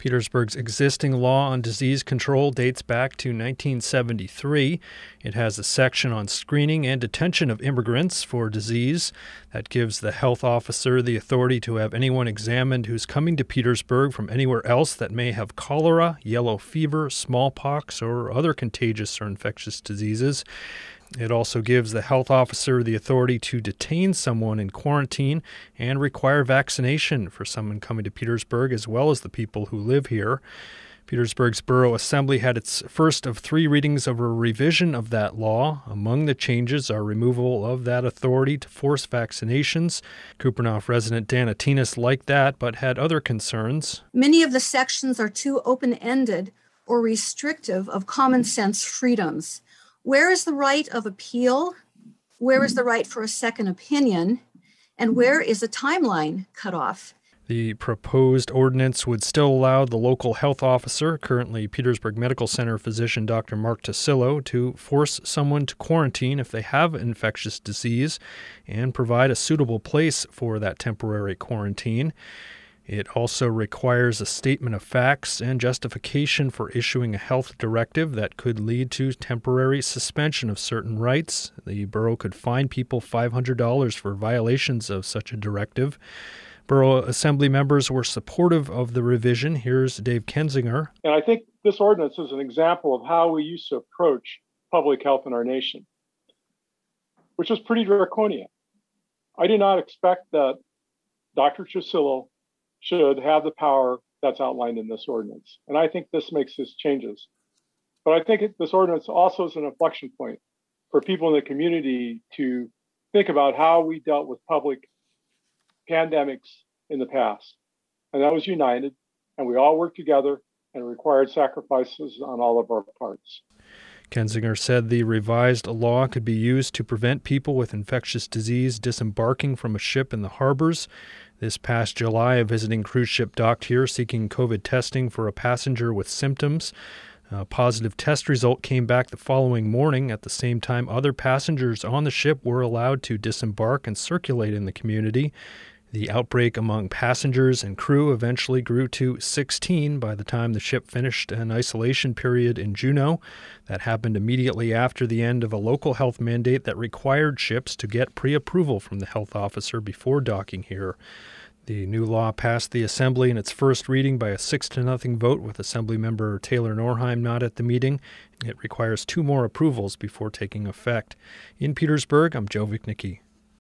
Petersburg's existing law on disease control dates back to 1973. It has a section on screening and detention of immigrants for disease that gives the health officer the authority to have anyone examined who's coming to Petersburg from anywhere else that may have cholera, yellow fever, smallpox, or other contagious or infectious diseases. It also gives the health officer the authority to detain someone in quarantine and require vaccination for someone coming to Petersburg, as well as the people who live here. Petersburg's Borough Assembly had its first of 3 readings of a revision of that law. Among the changes are removal of that authority to force vaccinations. Kupreanof resident Dana Tinas liked that, but had other concerns. Many of the sections are too open-ended or restrictive of common sense freedoms. Where is the right of appeal? Where is the right for a second opinion? And where is the timeline cut off? The proposed ordinance would still allow the local health officer, currently Petersburg Medical Center physician Dr. Mark Tassilo, to force someone to quarantine if they have infectious disease and provide a suitable place for that temporary quarantine. It also requires a statement of facts and justification for issuing a health directive that could lead to temporary suspension of certain rights. The borough could fine people $500 for violations of such a directive. Borough Assembly members were supportive of the revision. Here's Dave Kensinger. And I think this ordinance is an example of how we used to approach public health in our nation, which was pretty draconian. I did not expect that Dr. Tassilo should have the power that's outlined in this ordinance. And I think this makes his changes. But I think this ordinance also is an inflection point for people in the community to think about how we dealt with public pandemics in the past. And that was united, and we all worked together, and it required sacrifices on all of our parts. Kensinger said the revised law could be used to prevent people with infectious disease disembarking from a ship in the harbors. This past July, a visiting cruise ship docked here seeking COVID testing for a passenger with symptoms. A positive test result came back the following morning. At the same time, other passengers on the ship were allowed to disembark and circulate in the community. The outbreak among passengers and crew eventually grew to 16 by the time the ship finished an isolation period in Juneau. That happened immediately after the end of a local health mandate that required ships to get pre-approval from the health officer before docking here. The new law passed the Assembly in its first reading by a 6-0 vote, with Assemblymember Taylor Norheim not at the meeting. It requires 2 more approvals before taking effect. In Petersburg, I'm Joe Vichnicki.